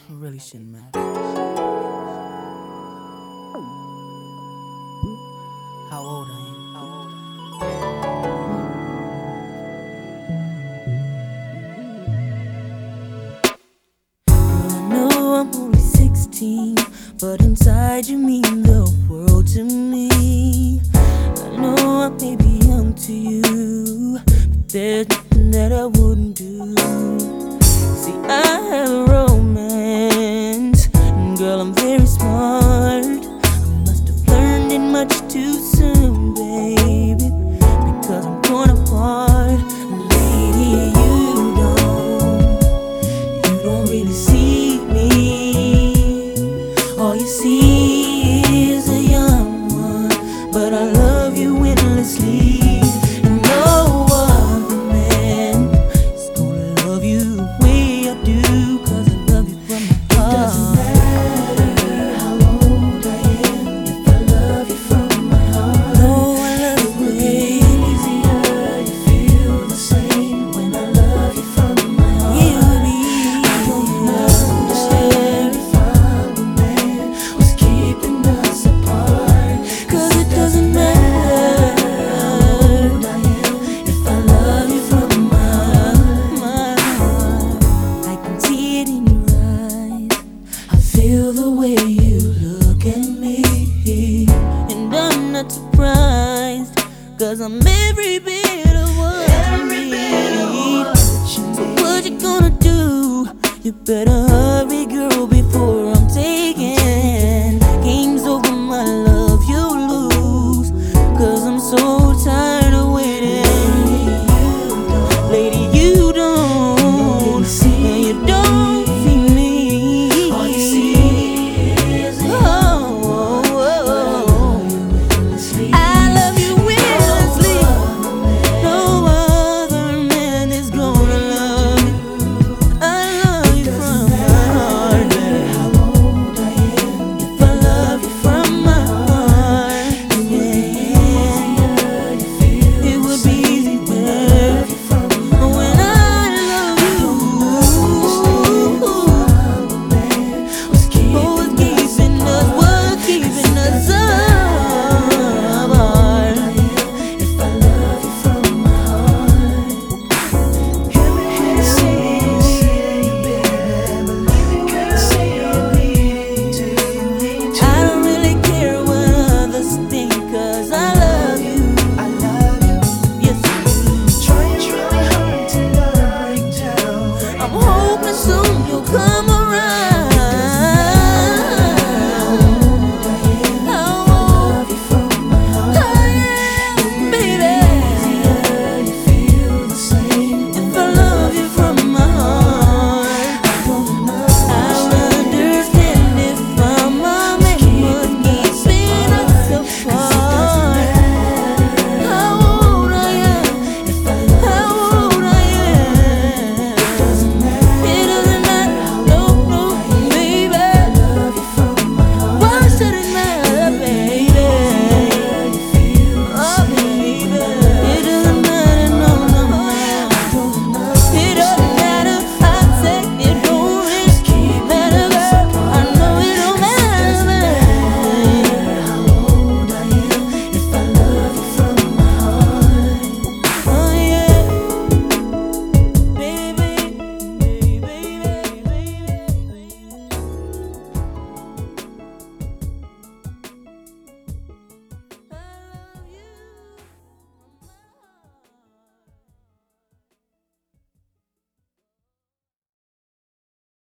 really shouldn't matter. How old I am. I know I'm only 16, but inside you mean the world to me. I know I may be young to you, but there's nothing that I wouldn't do. See, I have a romance, and girl, I'm very smart. I must have learned it much too soon, baby, because I'm torn apart. Lady, you don't really see me. All you see is a young one, but I love you endlessly. And no other man is gonna love you the way I do, 'cause I love you from my heart. It doesn't matter how old I am if I love you from my heart. No, I love you. It would be easier to feel the same when I love you from my heart. It would be easier. I don't understand if I'm the man who's keeping us apart, 'cause it doesn't matter how old I am if I love you from my heart. I can see it in your eyes. I feel the way you look at me, and I'm not surprised, 'cause I'm every bit of what you need. So what you gonna do? You better